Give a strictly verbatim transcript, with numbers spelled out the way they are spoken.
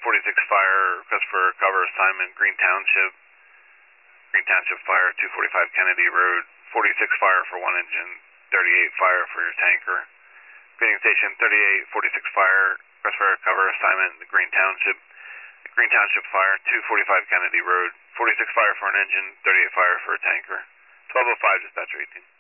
forty-six Fire, request for cover assignment, Green Township. Green Township Fire, two forty-five Kennedy Road. forty-six Fire for one engine, thirty-eight Fire for your tanker. Fitting Station thirty-eight forty-six Fire, request for cover assignment, the Green Township. Green Township Fire, two forty-five Kennedy Road. forty-six Fire for an engine, thirty-eight Fire for a tanker. twelve oh five, dispatcher eighteen.